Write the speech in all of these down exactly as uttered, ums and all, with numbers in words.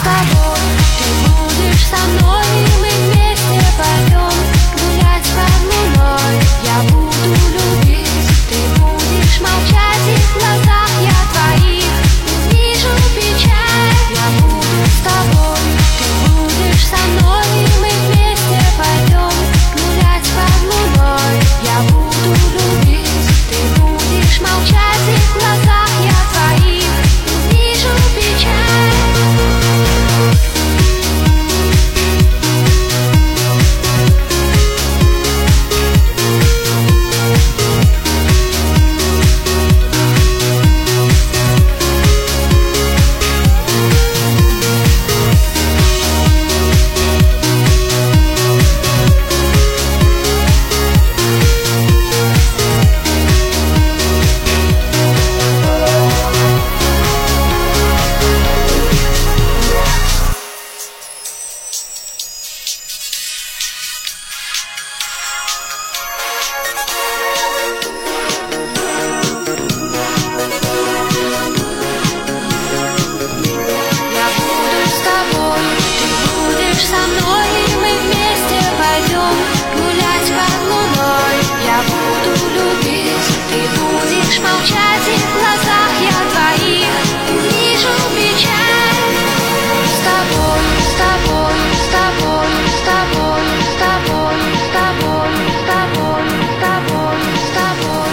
тобой, ты будешь со мной, и мы вместе пойдем гулять под луной. Я буду любить, ты будешь молчать, и в глазах я твоих вижу печаль. Я буду с тобой, ты будешь со мной, и мы вместе пойдем гулять под луной. Я буду любить, ты будешь молчать, и в глазах я твоих вижу печаль. Со мной, и мы вместе пойдем гулять под луной. Я буду любить, ты будешь молчать, и в глазах я твоих вижу печаль. С тобой, с тобой, с тобой, с тобой, с тобой, с тобой, с тобой, с тобой, с тобой.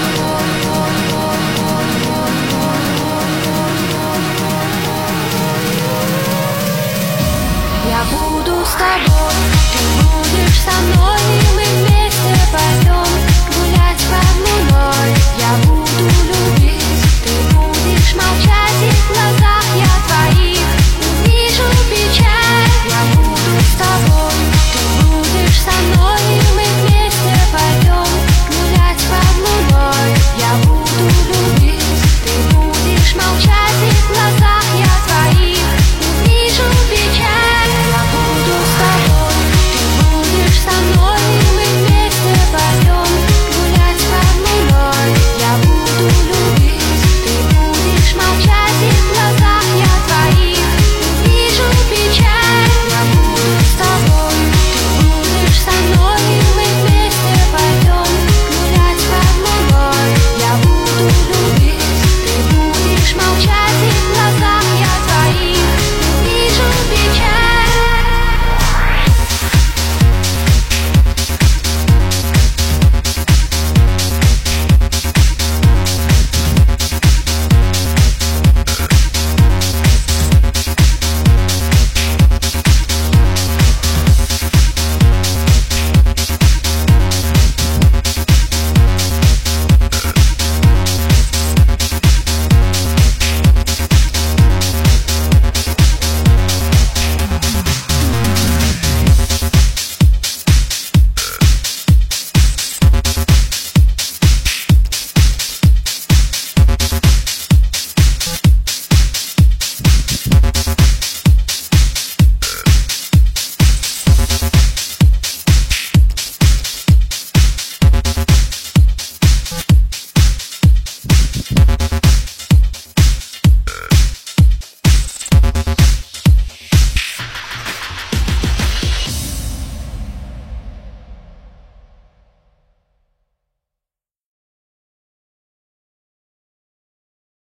Я буду с тобой, ты будешь со мной.